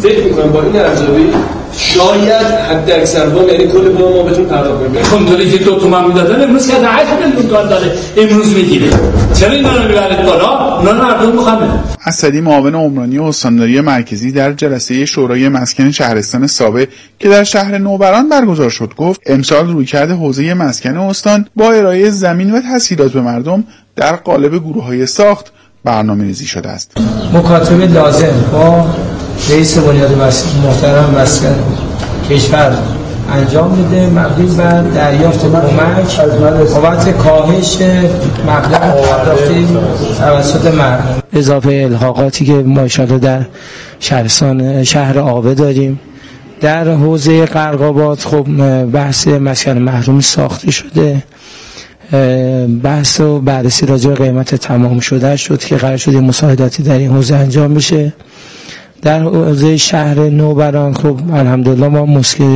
فکر میکنم با این ارزیابی شاید حد اکثر با یعنی کل با ما بتون پرداخت کنیم. کنترلی که 2 تومن میدادن امروز که 8 میلیون تومان داره امروز میگیره. چرا اینا رو میبرید بالا؟ اونا مردم میخوان. اسدی معاون عمرانی استانداری مرکزی در جلسه شورای مسکن شهرستان سابه که در شهر نوبران برگزار شد گفت امسال رویکرد حوزه مسکن استان با ارائه زمین و تسهیلات به مردم در قالب گروه‌های ساخت برنامه‌ریزی شده است. مکاتبه لازم با رئیس بنیاد محترم مسکن کشور انجام بده مبنی بر دریافت کمک بابت کاهش مبلغ پرداختی توسط مردم. اضافه الحاقاتی که ماشاءالله در شهر آبه داریم. در حوزه قرق‌آباد خب بحث مسکن محروم ساخته شده. بحث و بررسی راجع به قیمت تمام شده شد که قرار شد مساعداتی در این حوزه انجام بشه. در حوزه شهر نوبران خب الحمدلله ما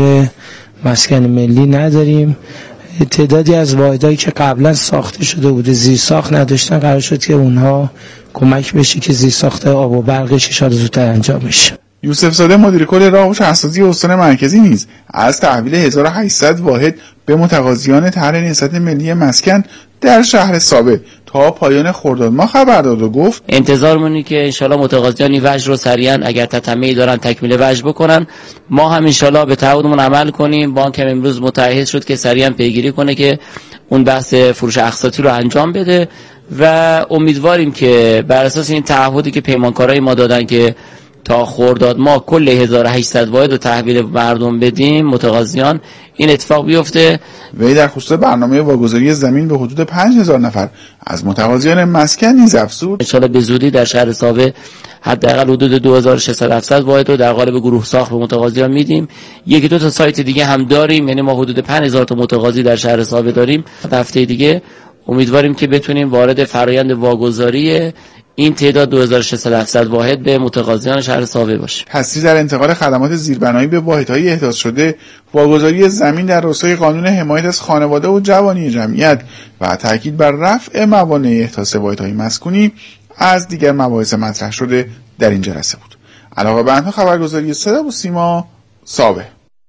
مسکن ملی نداریم. تعدادی از واحدهایی که قبلا ساخته شده بوده زیر ساخت نداشتن قرار شد که اونها کمک بشه که زیر ساخت آب و برقش شاید زودتر انجام بشه. یوسف زاده مدیر کل راه و شهرسازی استان مرکزی نیز از تحویل 1800 واحد به متقاضیان طرح نهضت ملی مسکن در شهر سابه تا پایان خرداد ماه خبر داد و گفت انتظارمونه که انشالله متقاضیان وجه رو سریعا اگر تتمه‌ای دارن تکمیل وجه بکنن. ما هم انشالله به تعهدمون عمل کنیم. بانک هم امروز متعهد شد که سریعا پیگیری کنه که اون بحث فروش اقساطی رو انجام بده و امیدواریم که بر اساس این تعهدی که پیمانکارای ما دادن که تا خرداد ما کل 1800 واحد رو تحویل مردم بدیم متقاضیان این اتفاق بیفته. وی در خصوص برنامه واگذاری زمین به حدود 5000 نفر از متقاضیان مسکن نیز افزود. ان شاءالله به زودی در شهر سابه حداقل حدود 2600 واحد رو در قالب گروه ساخت به متقاضیان میدیم. 1-2 تا سایت دیگه هم داریم، یعنی ما حدود 5000 تا متقاضی در شهر سابه داریم. هفته دیگه امیدواریم که بتونیم وارد فرآیند واگذاری این تعداد 2600 واحد به متقاضیان شهر سابه باشه. تسریع در انتقال خدمات زیربنایی به واحدهای احداث شده، واگذاری زمین در راستای قانون حمایت از خانواده و جوانی جمعیت و تاکید بر رفع موانع احداث واحدهای مسکونی از دیگر مباحث مطرح شده در این جلسه بود. علاوه بر آنها خبرگزاری صدا و سیما سابه.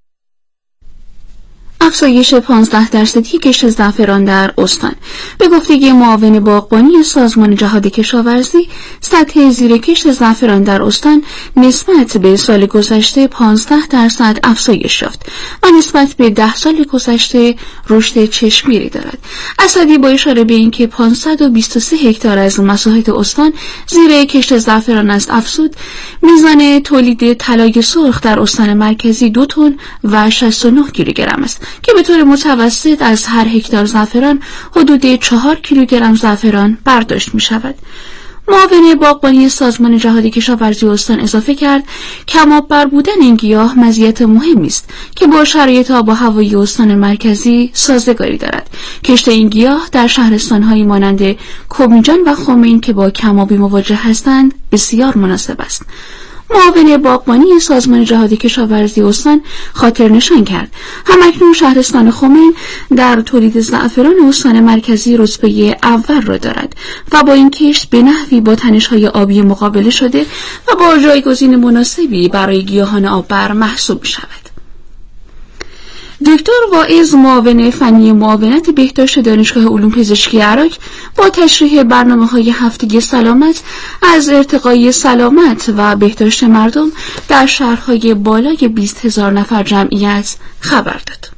افزایش 15% کشت زعفران در استان. به گفته معاون باغبانی سازمان جهاد کشاورزی، سطح زیر کشت زعفران در استان نسبت به سال گذشته 15% افزایش یافت و نسبت به 10 سال گذشته رشد چشمگیری دارد. اسدی با اشاره به اینکه 523 هکتار از مساحت استان زیر کشت زعفران است افزود، میزان تولید طلای سرخ در استان مرکزی 2 تن و 69 کیلوگرم است که به طور متوسط از هر هکتار زعفران حدود 4 کیلوگرم زعفران برداشت می شود. معاون باغبانی سازمان جهاد کشاورزی استان اضافه کرد کم‌آب بر بودن این گیاه مزیت مهمی است که با شرایط آب و هوایی استان مرکزی سازگاری دارد. کشت این گیاه در شهرستان‌هایی مانند کومیجان و خمین که با کم‌آبی مواجه هستند بسیار مناسب است. معاون باغبانی سازمان جهاد کشاورزی استان خاطر نشان کرد همکنون شهرستان خمین در تولید زعفران استان مرکزی رتبه اول را دارد و با این کشت به نحوی با تنش‌های آبی مقابله شده و با جایگزین مناسبی برای گیاهان آببر محسوب می‌شود. دکتر واعظ معاون فنی معاونت بهداشت دانشگاه علوم پزشکی عراق با تشریح برنامه‌های هفتگی سلامت از ارتقای سلامت و بهداشت مردم در شهرهای بالای 20,000 نفر جمعیت خبر داد.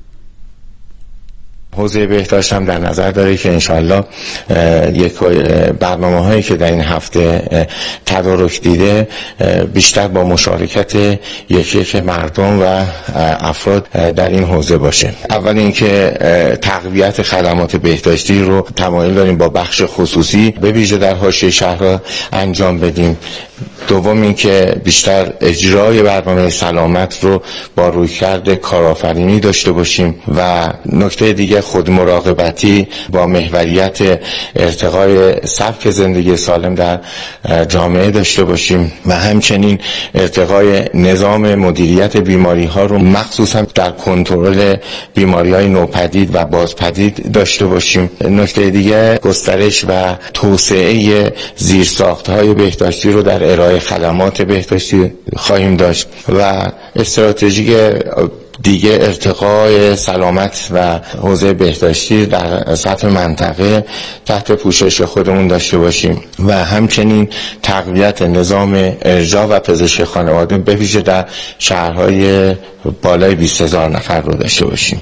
حوزه بهداشت هم در نظر داره که انشالله یک برنامه هایی که در این هفته تدارک دیده بیشتر با مشارکت یک مردم و افراد در این حوزه باشه. اول اینکه تقویت خدمات بهداشتی رو تمایل داریم با بخش خصوصی به ویژه در حاشیه شهر انجام بدیم. دوم اینکه بیشتر اجرای برنامه سلامت رو با رویکرد کارآفرینی داشته باشیم و نکته دیگه خودمراقبتی با محوریت ارتقای سبک زندگی سالم در جامعه داشته باشیم و همچنین ارتقای نظام مدیریت بیماری ها رو مخصوصا در کنترل بیماری های نوپدید و بازپدید داشته باشیم. نکته دیگه گسترش و توسعه زیرساخت های بهداشتی رو در ارائه خدمات بهداشتی خواهیم داشت و استراتژی دیگه ارتقای سلامت و حوزه بهداشتی در سطح منطقه تحت پوشش خودمون داشته باشیم و همچنین تقویت نظام ارجاع و پزشکی خانواده به ویژه در شهرهای بالای 20,000 نفر رو داشته باشیم.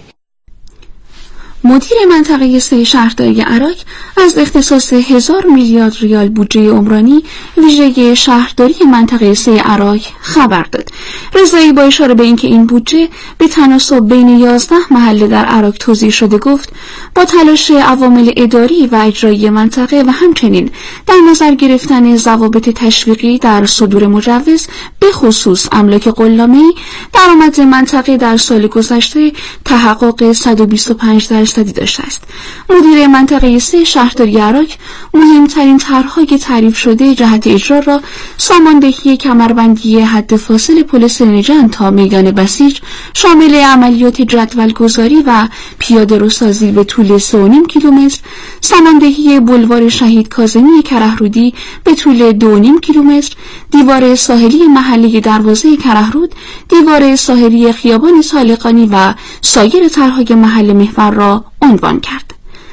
مدیر منطقه 3 شهرداری عراق از اختصاص 1000 میلیارد ریال بودجه عمرانی ویژه شهرداری منطقه 3 عراق خبر داد. رضایی با اشاره به اینکه این بودجه به تناسب بین 11 محله در عراق توزیع شده گفت با تلاش عوامل اداری و اجرایی منطقه و همچنین در نظر گرفتن ضوابط تشویقی در صدور مجوز به خصوص املاک قلامه‌ای درآمد منطقه در سال گذشته تحقق 125% داشته است. مدیر منطقه 3 شهرداری عراق مهمترین طرح‌های تعریف شده جهت اجرا را ساماندهی کمربندی حد فاصل پل سنجان تا میدان بسیج شامل عملیات جدولگذاری و پیاده‌روسازی به طول 3.5 کیلومتر، ساماندهی بلوار شهید کاظمی کرهرودی به طول 2.5 کیلومتر، دیوار ساحلی محله دروازه کرهرود، دیوار ساحلی خیابان صالقانی و سایر طرح‌های محل محور را عنوان کرد.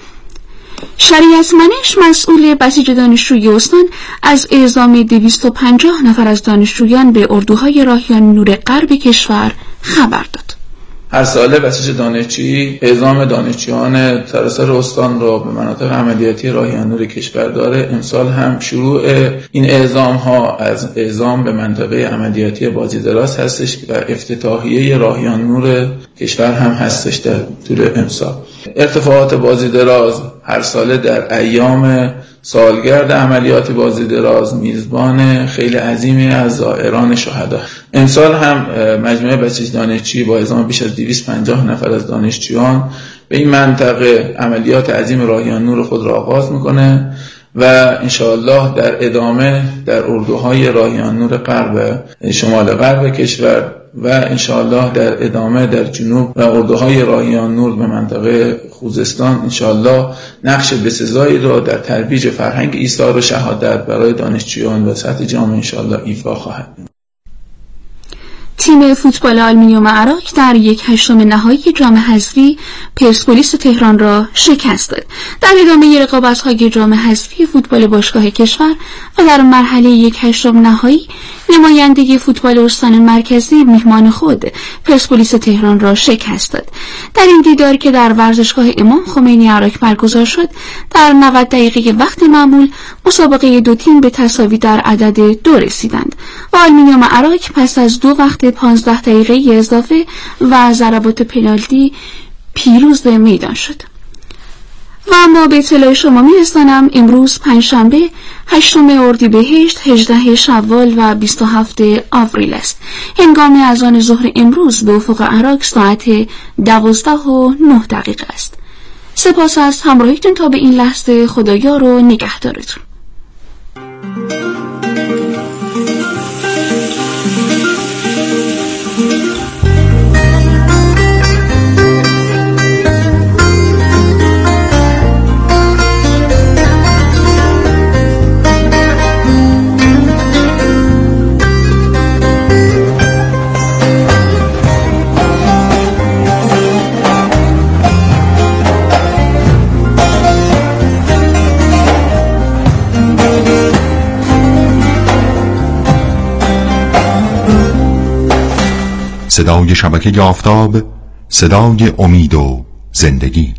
شریعت منش مسئول بسیج دانشجوی استان از اعزام 250 نفر از دانشجویان به اردوهای راهیان نور غرب کشور خبر داد. هر ساله بسیج دانشجویی اعزام دانشجویان سراسر استان را به مناطق عملیاتی راهیان نور کشور داره. امسال هم شروع این اعزام ها از اعزام به منطقه عملیاتی بازیدراز هستش و افتتاحیه راهیان نور کشور هم هستش در طول امسال. ارتفاعات بازیدراز هر ساله در ایام سالگرد عملیات بازیدراز میزبان خیلی عظیمی از زائران شهدا. امسال هم مجموعه بسیج دانشجویی با اعزام بیش از 250 نفر از دانشجویان به این منطقه عملیات عظیم راهیان نور خود را آغاز میکنه و انشاءالله در ادامه در اردوهای راهیان نور غرب شمال غرب کشور و انشاءالله در ادامه در جنوب و اردوهای راهیان نور به منطقه خوزستان انشاءالله نقش بسزایی را در ترویج فرهنگ ایثار و شهادت برای دانشجویان و سطح جامعه انشاءالله ایفا خواهد بود. تیم فوتبال آلومینیوم عراق در 1/8 نهایی جام حذفی پرسپولیس تهران را شکست داد. در ادامه رقابت‌های جام حذفی فوتبال باشگاه کشور و در مرحله 1/8 نهایی نماینده فوتبال استان مرکزی میهمان خود پرسپولیس تهران را شکست داد. در این دیدار که در ورزشگاه امام خمینی عراق برگزار شد، در 90 دقیقه وقت معمول مسابقه دو تیم به تساوی در عدد 2 رسیدند و آلومینیوم عراق پس از 2 وقت 15 دقیقه اضافه و ضربات پنالتی پیروز میدان شد. و اما به اطلاع شما میرسانم امروز پنجشنبه 8 اردیبهشت 18 شوال و 27 آوریل است. هنگام اذان ظهر امروز به افق عراق ساعت 12:09 است. سپاس از همراهیتون تا به این لحظه. خدایا رو نگهدارتون. صدای شبکه آفتاب، صدای امید و زندگی.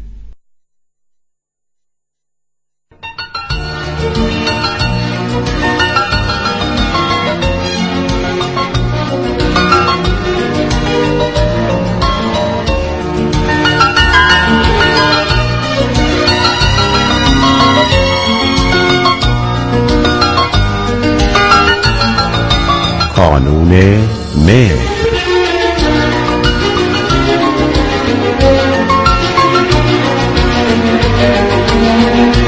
قانون مهر.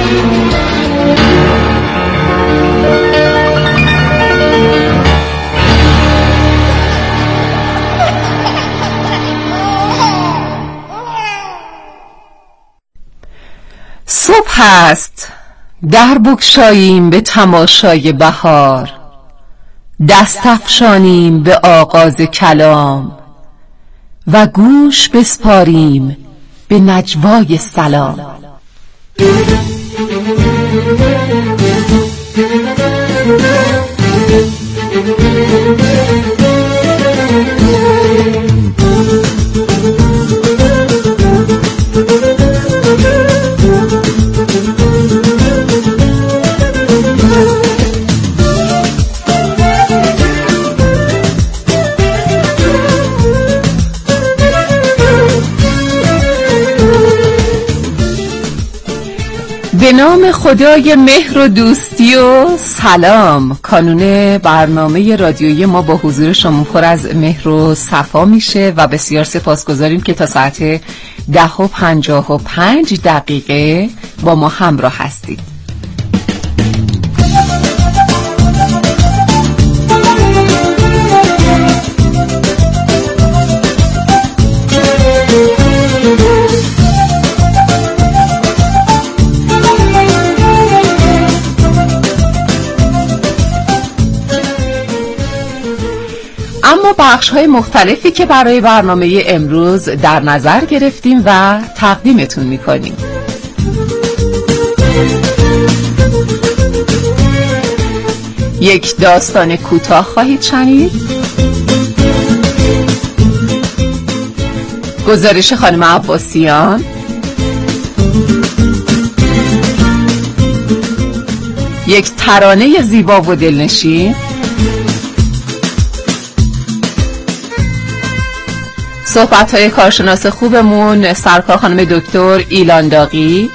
صبح است، در بگشاییم به تماشای بهار، دست افشانیم به آغاز کلام و گوش بسپاریم به نجوای سلام. به نام خدای مهر و دوستی و سلام. کانون برنامه رادیویی ما با حضور شما پر از مهر و صفا میشه و بسیار سپاسگزاریم که تا ساعت 10:55 با ما همراه هستید. اما بخش‌های مختلفی که برای برنامه امروز در نظر گرفتیم و تقدیمتون می‌کنیم. یک داستان کوتاه خواهید شنید، گزارش خانم عباسیان، یک ترانه زیبا و دلنشین، صحبت‌های کارشناس خوبمون سرکار خانم دکتر ایلان داغی،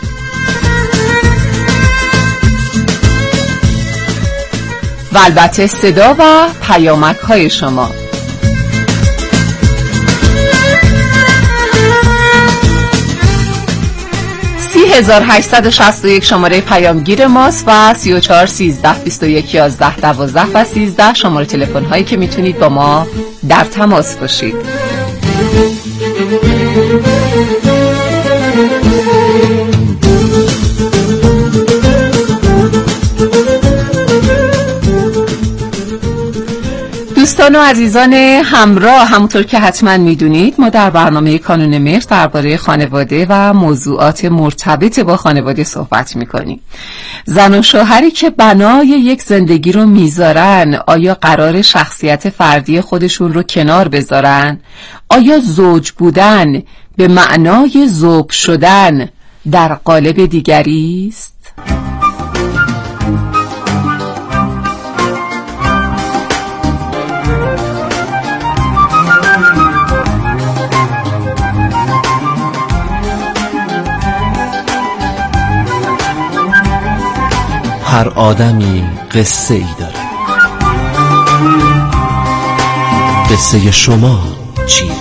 و البته صدا و پیامک‌های شما. (3861) شماره پیامگیر ماست و 34 13 21 11 12 و 13 شماره تلفن هایی که میتونید با ما در تماس باشید. دوستان و عزیزان همراه، همونطور که حتما میدونید ما در برنامه کانون مهر درباره خانواده و موضوعات مرتبط با خانواده صحبت میکنیم. زن و شوهری که بنای یک زندگی رو میذارن، آیا قرار شخصیت فردی خودشون رو کنار بذارن؟ آیا زوج بودن به معنای ذوب شدن در قالب دیگری است؟ هر آدمی قصه ای داره. قصه شما چیه؟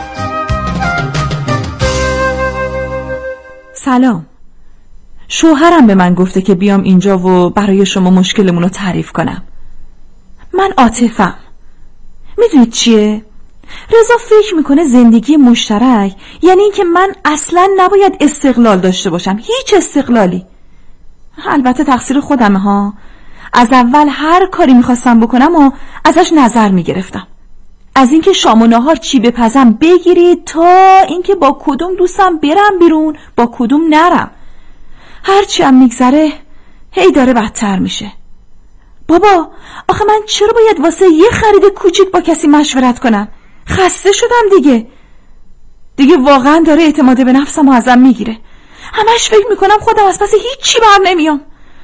سلام. شوهرم به من گفته که بیام اینجا و برای شما مشکلمون رو تعریف کنم. من عاطفم. میدونید چیه؟ رضا فکر میکنه زندگی مشترک یعنی این که من اصلا نباید استقلال داشته باشم، هیچ استقلالی. البته تقصیر خودمه ها. از اول هر کاری میخواستم بکنم و ازش نظر میگرفتم، از اینکه شام و نهار چی بپزم بگیرید تا اینکه با کدوم دوستم برم بیرون با کدوم نرم. هرچی هم میگذره هی داره بدتر میشه. بابا آخه من چرا باید واسه یه خرید کوچیک با کسی مشورت کنم؟ خسته شدم دیگه واقعا داره اعتماد به نفسم و ازم میگیره. همش فکر میکنم خودم از پس هیچی بر نمیام.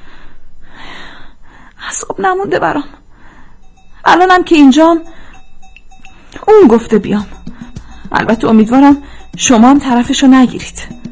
اعصاب نمونده برام. الانم که اینجام اون گفته بیام. البته امیدوارم شما هم طرفشو نگیرید.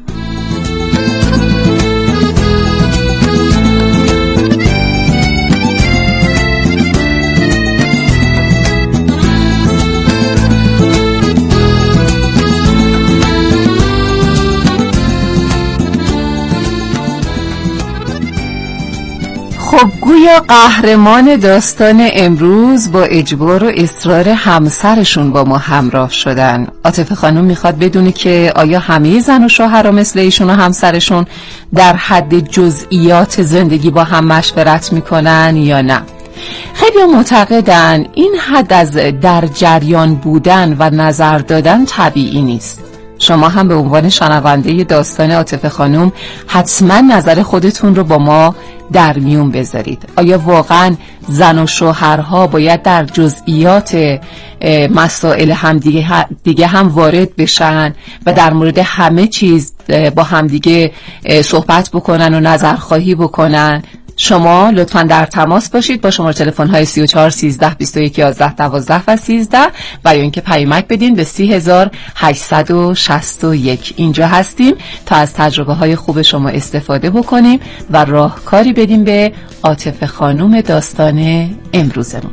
خب گویا قهرمان داستان امروز با اجبار و اصرار همسرشون با ما همراه شدن. عاطفه خانم میخواد بدونه که آیا همه زن و شوهرها مثل ایشون و همسرشون در حد جزئیات زندگی با هم مشورت میکنن یا نه. خیلی معتقدن این حد از در جریان بودن و نظر دادن طبیعی نیست. شما هم به عنوان شنونده داستان عاطفه خانم حتما نظر خودتون رو با ما در میون بذارید. آیا واقعا زن و شوهرها باید در جزئیات مسائل دیگه هم وارد بشن و در مورد همه چیز با همدیگه صحبت بکنن و نظرخواهی بکنن؟ شما لطفاً در تماس باشید با شماره تلفن‌های 34 13 21 11 12 و 13 و یا اینکه پیامک بدین به 3861. اینجا هستیم تا از تجربه‌های خوب شما استفاده بکنیم و راهکاری بدیم به عاطفه خانم داستان امروزمون.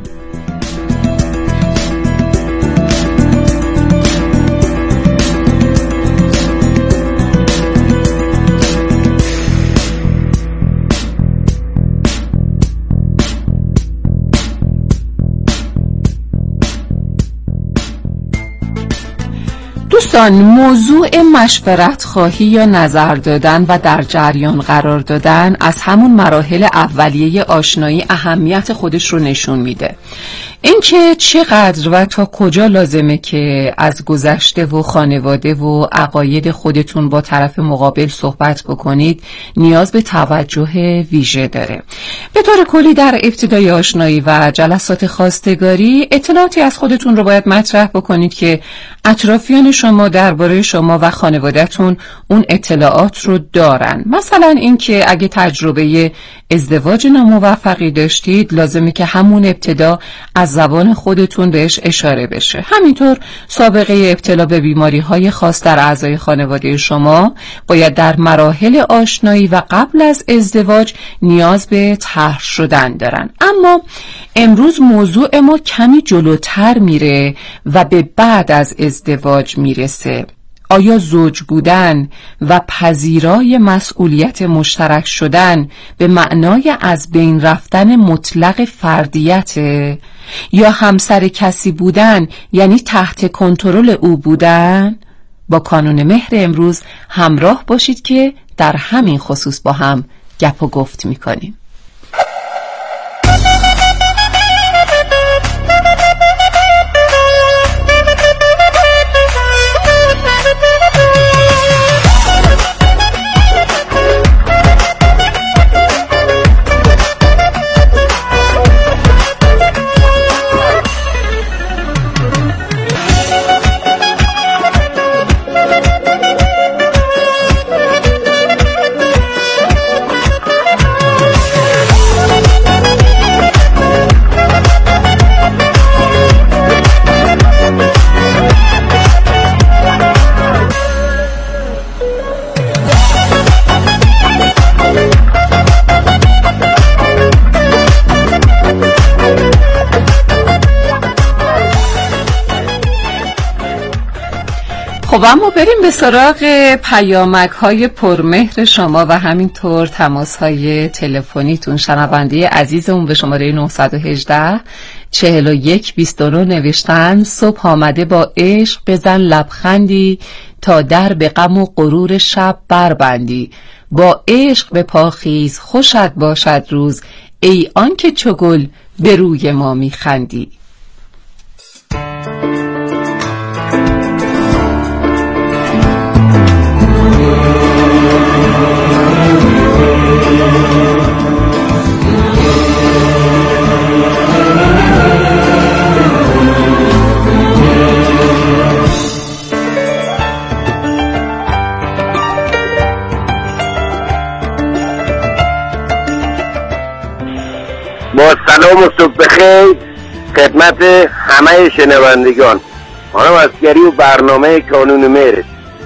دوستان، موضوع مشورت خواهی یا نظر دادن و در جریان قرار دادن از همون مراحل اولیه آشنایی اهمیت خودش رو نشون میده. اینکه چقدر و تا کجا لازمه که از گذشته و خانواده و عقاید خودتون با طرف مقابل صحبت بکنید نیاز به توجه ویژه داره. به طور کلی در ابتدای آشنایی و جلسات خواستگاری اطلاعاتی از خودتون رو باید مطرح بکنید که اطرافیان شما درباره شما و خانواده‌تون اون اطلاعات رو دارن. مثلا اینکه اگه تجربه ازدواج ناموفقی داشتید لازمه که همون ابتدا از زبان خودتون بهش اشاره بشه. همینطور سابقه ابتلا به بیماری‌های خاص در اعضای خانواده شما باید در مراحل آشنایی و قبل از ازدواج نیاز به طرح شدن دارن. اما امروز موضوع ما کمی جلوتر میره و به بعد از ازدواج میرسه. آیا زوج بودن و پذیرای مسئولیت مشترک شدن به معنای از بین رفتن مطلق فردیت یا همسر کسی بودن یعنی تحت کنترل او بودن؟ با کانون مهر امروز همراه باشید که در همین خصوص با هم گپ و گفت میکنیم. خب اما بریم به سراغ پیامک های پرمهر شما و همینطور تماس های تلفنیتون. شنونده عزیزمون به شماره 918 41 29 نوشتن صبح آمده با عشق بزن لبخندی تا در به غم و غرور شب بربندی، با عشق به پاخیز خوشت باشد روز، ای آن که چو گل به روی ما میخندی. با سلام و صبح بخیر خدمت همه شنوندگان. خانم عسکری و برنامه کانون مهر.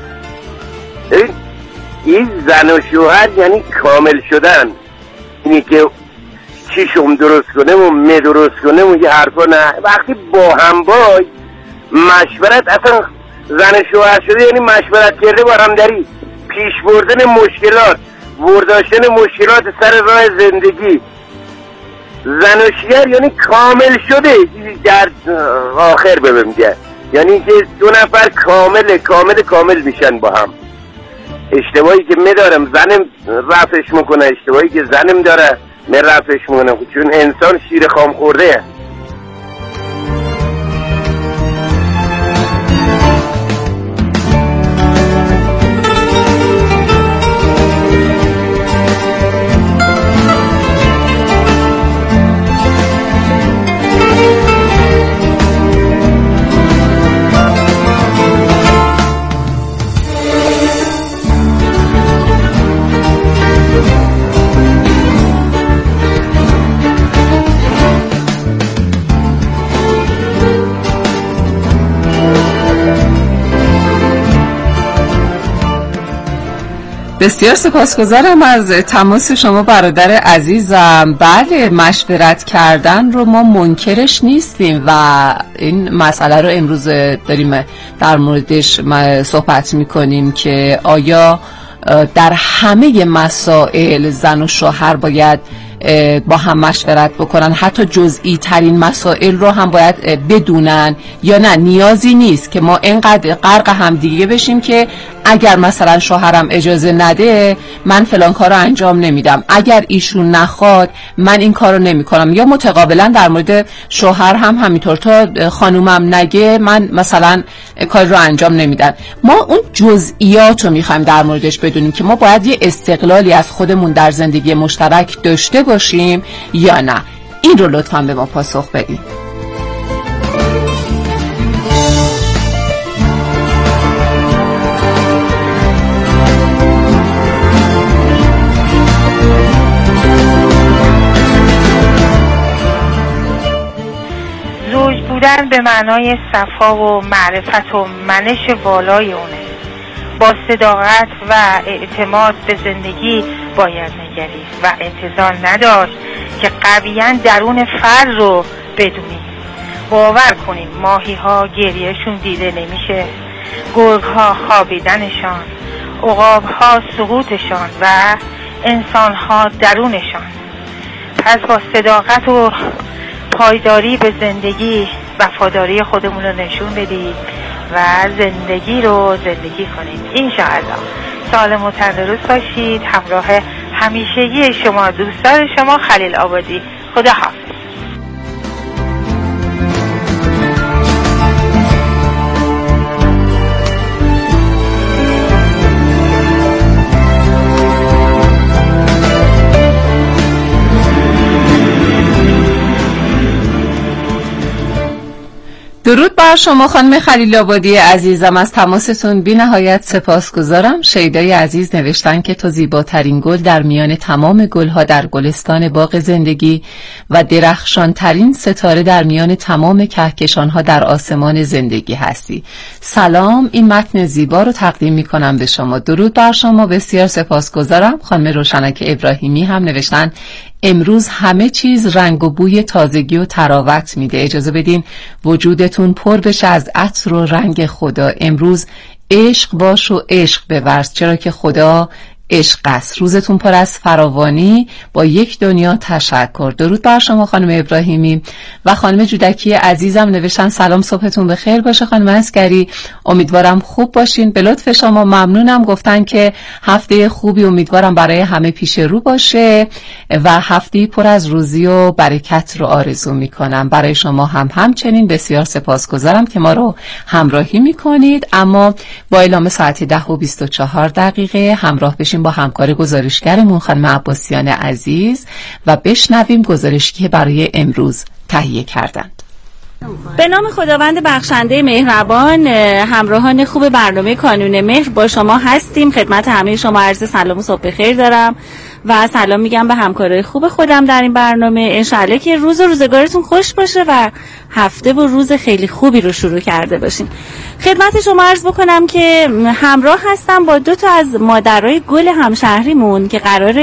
این زن و شوهر یعنی کامل شدن، اینی که چیشم درست کنم و می درست کنم و یه حرفا نه. وقتی با هم باید مشورت، اصلا زن شوهر شده یعنی مشورت کرده با همدری، پیش بردن مشکلات، برداشتن مشکلات سر راه زندگی. زناشویی یعنی کامل شده در آخر ببینم، یعنی که دو نفر کامل میشن با هم. اشتباهی که میدارم زنم رفعش میکنه، اشتباهی که زنم داره من رفعش میکنم، چون انسان شیر خام خورده. بسیار سپاسگزارم از تماس شما برادر عزیزم. بله، مشورت کردن رو ما منکرش نیستیم و این مسئله رو امروز داریم در موردش صحبت میکنیم که آیا در همه مسائل زن و شوهر باید با هم مشورت بکنن، حتی جزئی ترین مسائل رو هم باید بدونن یا نه؟ نیازی نیست که ما اینقدر غرق هم دیگه بشیم که اگر مثلا شوهرم اجازه نده من فلان کار رو انجام نمیدم، اگر ایشون نخواد من این کار رو نمی کنم، یا متقابلا در مورد شوهر هم همینطور تا خانومم نگه من مثلا کار رو انجام نمیدم. ما اون جزئیات رو میخوایم در موردش بدونیم که ما باید یه استقلالی از خودمون در زندگی مشترک داشته باشیم یا نه. این رو لطفاً به ما پاسخ بدید. زوج بودن به معنای صفا و معرفت و منش والای اونه. با صداقت و اعتماد به زندگی باید نگرید و انتظار نداشت که قویاً درون فرد رو بدونید. باور کنید ماهی ها گریهشون دیده نمیشه، گرگ ها خوابیدنشان، عقاب ها سقوطشان و انسان ها درونشان. پس با صداقت و پایداری به زندگی وفاداری خودمون رو نشون بدید و زندگی رو زندگی کنید. انشاءالله سالم و تندرست باشید. همراه همیشگی شما دوستان شما خلیل آبادی. خدا حافظ. درود بر شما خانم خلیل آبادی عزیزم، از تماستون بی نهایت سپاسگزارم. شیدای عزیز نوشتن که تو زیباترین گل در میان تمام گلها در گلستان باغ زندگی و درخشانترین ستاره در میان تمام کهکشانها در آسمان زندگی هستی. سلام، این متن زیبا رو تقدیم می کنم به شما. درود بر شما، بسیار سپاسگزارم. خانم روشنک ابراهیمی هم نوشتن امروز همه چیز رنگ و بوی تازگی و تراوت میده. اجازه بدین وجودتون پر بشه از عطر و رنگ خدا. امروز عشق باش و عشق بورز، چرا که خدا عشق است. روزتون پر از فراوانی با یک دنیا تشکر. درود بر شما خانم ابراهیمی. و خانم جودکی عزیزم نوشتن سلام، صبحتون بخیر باشه خانم اسکری، امیدوارم خوب باشین. به لطف شما ممنونم. گفتن که هفته خوبی امیدوارم برای همه پیش رو باشه و هفته پر از روزی و برکت رو آرزو میکنم. برای شما هم همچنین بسیار سپاسگزارم که ما رو همراهی میکنید. اما با اعلام ساعت 10:24 همراه بشیم با همکار گزارشگرمون خانم عباسیان عزیز و بشنویم گزارشی که برای امروز تهیه کردند. به نام خداوند بخشنده مهربان، همراهان خوب برنامه کانون مهر با شما هستیم. خدمت همه شما عرض سلام و صبح بخیر دارم و سلام میگم به همکارای خوب خودم در این برنامه. انشالله که روز و روزگارتون خوش باشه و هفته و روز خیلی خوبی رو شروع کرده باشین. خدمت شما عرض بکنم که همراه هستم با 2 تا از مادرای گل همشهریمون که قراره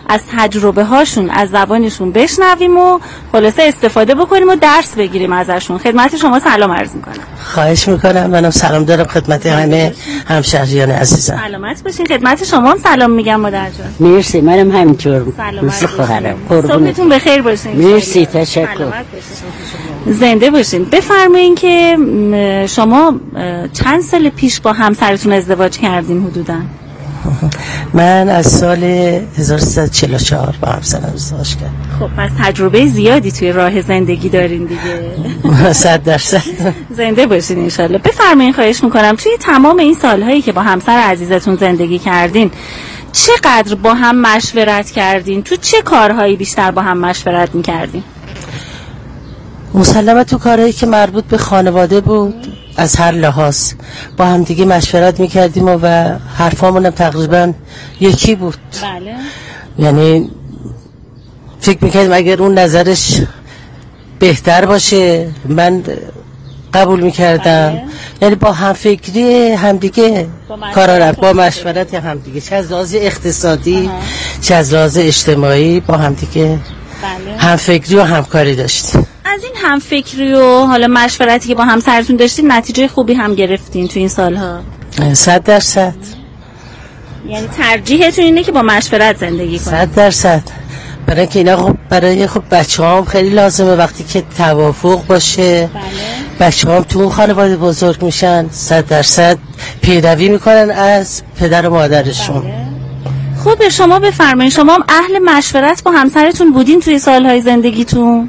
از تجربه هاشون از زبانشون بشنویم و خلاصه استفاده بکنیم و درس بگیریم ازشون. خدمت شما سلام عرض میکنم. خواهش میکنم. منم سلام دارم خدمت همه همشهریان عزیزم. سلامت باشین. خدمت شما هم سلام میگم مادر جان. مرسی. منم همینطور. مثل خواهرم. صبحتون بخیر باشین. مرسی. تشکر. زنده باشین. بفرمایین که شما چند سال پیش با همسرتون ازدواج کردین حدوداً؟ من از سال 1344 با همسرم ازدواج کردم. خب پس تجربه زیادی توی راه زندگی دارین دیگه. 100%. زنده باشین انشالله. بفرمایین خواهش میکنم توی تمام این سالهایی که با همسر عزیزتون زندگی کردین چقدر با هم مشورت کردین؟ تو چه کارهایی بیشتر با هم مشورت میکردین؟ مسلماً تو کارهایی که مربوط به خانواده بود از هر لحاظ با هم دیگه مشورت میکردیم و حرفامون هم تقریبا یکی بود. بله. یعنی فکر میکردیم اگر اون نظرش بهتر باشه من قبول میکردم. بله. یعنی با همفکری همدیگه کارا رفت، با مشورت همدیگه، چه از لحاظ اقتصادی چه از لحاظ اجتماعی با همدیگه بله. همفکری و همکاری داشتیم. از این همفکری و حالا مشورتی که با همسرتون داشتین نتیجه خوبی هم گرفتین تو این سالها؟ 100%. یعنی ترجیحتون اینه که با مشورت زندگی کنید؟ 100%. برای اینکه اینا خب برای بچه‌هام خیلی لازمه وقتی که توافق باشه. بله. بچه‌هام تو اون خانواده بزرگ میشن 100% پیروی میکنن از پدر و مادرشون. بله. خب شما بفرمایید شما هم اهل مشورت با همسرتون بودین توی سالهای زندگیتون؟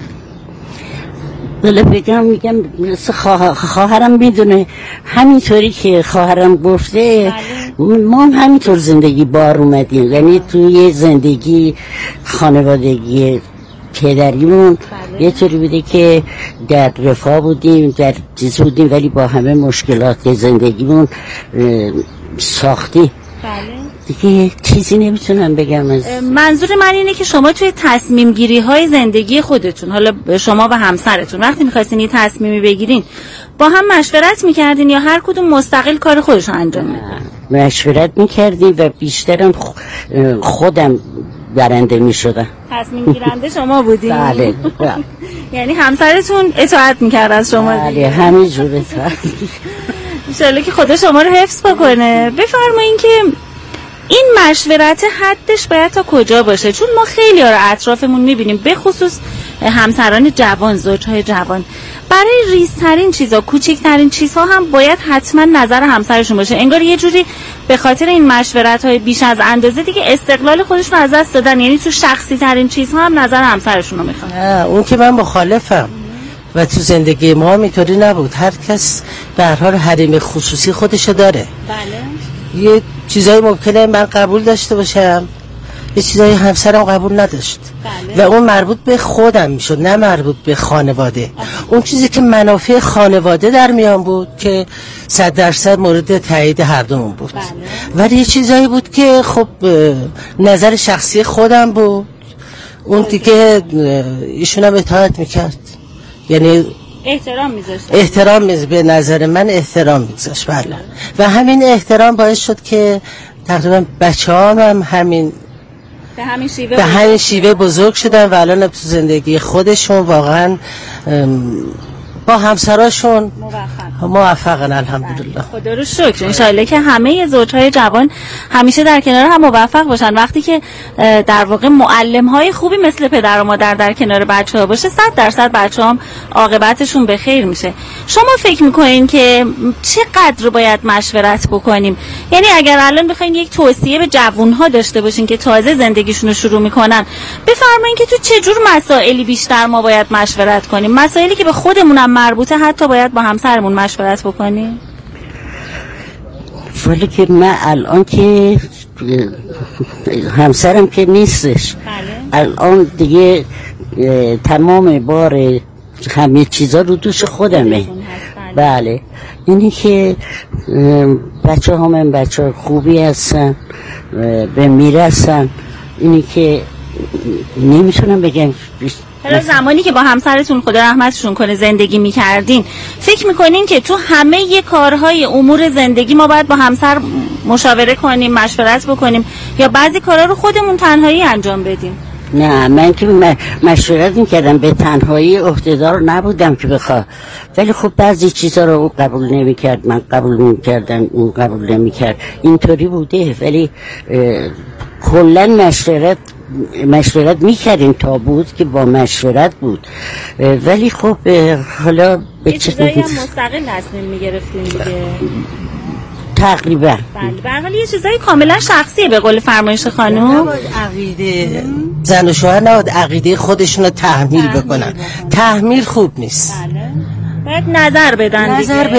بله بگم میگم مثل خواهرم میدونه همینطوری که خواهرم گفته. بله. ما هم همینطور زندگی بار اومدیم. یعنی توی زندگی خانوادگی پدریمون یه طوری بوده که در رفاه بودیم در چیز بودیم ولی با همه مشکلات زندگیمون ساختی. بله. دیگه چیزی نمیتونم بگم از منظور من اینه که شما توی تصمیم گیری های زندگی خودتون حالا شما و همسرتون وقتی میخواستین یه تصمیمی بگیرین با هم مشورت میکردین یا هر کدوم مستقل کار خودش انجام میدین؟ مشورت میکردیم و بیشترم خودم برنده میشدم. تصمیم گیرنده شما بودین؟ بله. یعنی همسرتون اطاعت میکرد از شما؟ بله همینجور اطاعت. انشالله که خدا شما رو حفظ بکنه. بفرمایین که این مشورت حدش باید تا کجا باشه؟ چون ما خیلی ها رو اطرافمون میبینیم به خصوص همسران جوان، زوجهای جوان برای ریزترین چیزا کوچکترین چیزها هم باید حتما نظر همسرشون باشه. انگار یه جوری به خاطر این مشورت های بیش از اندازه دیگه استقلال خودشون از دست دادن. یعنی تو شخصی ترین چیزها هم نظر همسرشون رو میخوان. اون که من مخالفم و تو زندگی ما اینطوری نبود. هر کس به هر حال حریم خصوصی خودشو داره. بله. یه چیزایی ممکنه من قبول داشته باشم یه چیزایی همسرم قبول نداشت. بله. و اون مربوط به خودم میشد نه مربوط به خانواده. اون چیزی که منافع خانواده در میان بود که 100% مورد تایید هر دومون بود. بله. ولی یه چیزایی بود که خب نظر شخصی خودم بود. اون دیگه ایشون هم اطاعت میکرد. یعنی احترام به نظر من احترام میگذاشت. بله. و همین احترام باعث شد که تقریبا بچه‌هام هم به همین شیوه بزرگ شدن و الان تو زندگی خودشون واقعا با همسراشون موفقن الحمدلله. خدا رو شکر. انشالله که همه زوجهای جوان همیشه در کنار هم موفق باشن. وقتی که در واقع معلم‌های خوبی مثل پدر و مادر در کنار بچه‌ها باشه 100% بچه‌ها عاقبتشون به خیر میشه. شما فکر میکنین که چقدر باید مشورت بکنیم؟ یعنی اگر الان بخواید یک توصیه به جوان‌ها داشته باشین که تازه زندگیشون رو شروع میکنن بفرمایین که تو چه جور مسائلی بیشتر ما باید مشورت کنیم؟ مسائلی که به خودمونم مربوطه حتی باید با همسرمون مشورت بکنیم؟ ولی که من الان که همسرم که نیستش. بله. الان دیگه تمام بار همه چیزا رو دوش خودمه. بله. اینی که بچه همه بچه خوبی هستن به میرسن. اینی که نمیتونم بگم حالا زمانی که با همسرتون خدا رحمتشون کنه زندگی میکردین فکر میکنین که تو همه کارهای امور زندگی ما باید با همسر مشاوره کنیم، مشورت بکنیم، یا بعضی کارها رو خودمون تنهایی انجام بدیم؟ نه، من که مشورت میکردم، به تنهایی عهدهدار نبودم که بخواه، ولی خب بعضی چیزا رو او قبول نمیکرد، من قبول نمیکردم، اون قبول نمیکرد، اینطوری بوده. ولی کلا مشورت میکردیم تا بود که با مشورت بود. ولی خب حالا به چیزایی هم مستقل تصمیم میگرفتیم دیگه تقریبا. بله، به هر حال یه چیزای کاملا شخصیه به قول فرمایش خانم. عقیده زن و شوهر نباید عقیده خودشون رو تحمیل بکنن. تحمیل خوب نیست. بله. باید نظر بدن دیگه.